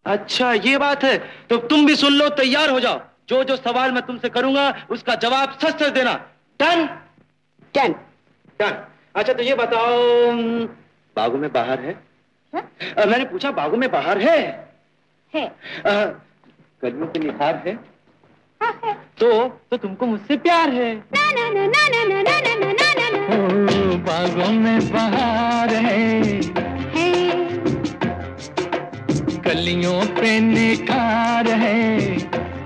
अच्छा ये बात है, तो तुम भी सुन लो, तैयार हो जाओ। जो जो सवाल मैं तुमसे करूंगा उसका जवाब सच सच देना। डन? डन। डन। अच्छा तो ये बताओ, बागों में बाहर है? मैंने पूछा बागों में बाहर है? है। कलियों पे निखार है? हाँ है। तो तुमको मुझसे प्यार है? ना ना ना ना ना ना ना ना ना ना ना। ओ बागों में बाहर है, कलियों पे निखार है।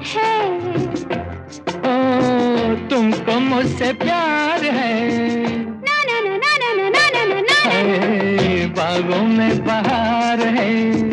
ओ तुमको मुझसे प्यार है? ना ना ना ना ना ना ना ना ना। बागों में बाहर है।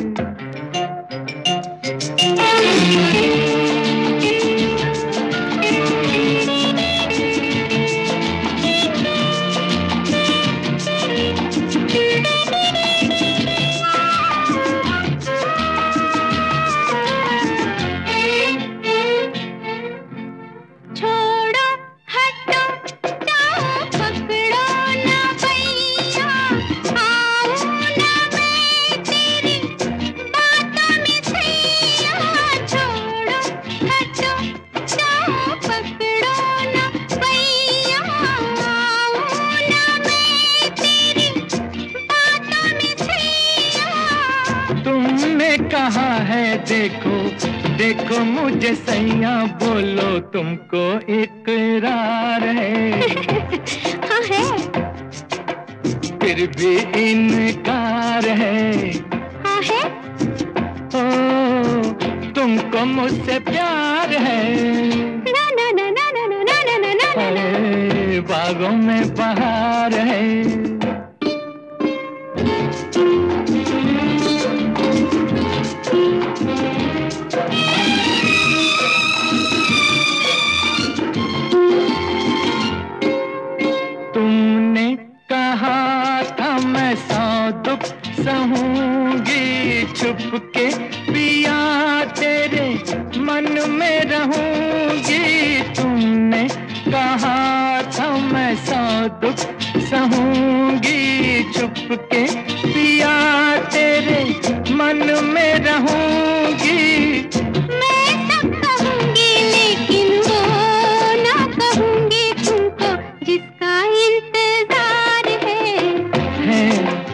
कहा है देखो देखो मुझे सैया, बोलो तुमको इकरार है? हाँ है। फिर भी इनकार है? हाँ है। ओ तुमको मुझसे प्यार है? ना ना ना ना ना ना ना ना ना ना। बागों में बाहर है। तुमने कहा था मैं 100 दुख सहूंगी, छुप के पिया तेरे मन में रहूंगी। तुमने कहा था मैं 100 दुख सहूंगी, छुप के पिया तेरे मन में रहूंगी। मैं सब कहूंगी लेकिन वो ना कहूंगी तुमको जिसका इंतजार है।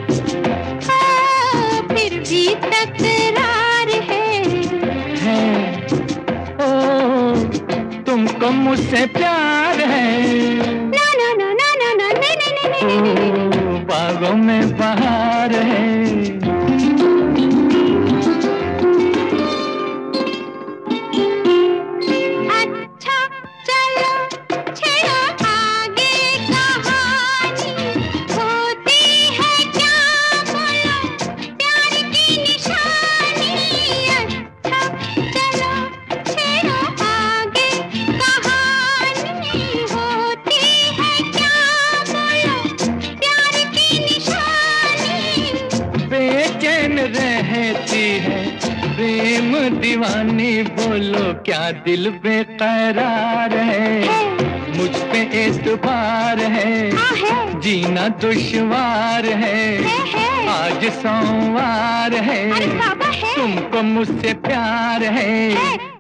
हाँ, फिर भी तकरार है। ओ तुमको मुझसे प्यार है? ना ना ना ना ना ना नहीं नहीं नहीं नहीं। बागों में बाहर है। रहती है प्रेम दीवानी, बोलो क्या दिल बेकरार है? मुझ पे एतबार है, जीना दुश्वार है। आज सोमवार है, तुमको मुझसे प्यार है।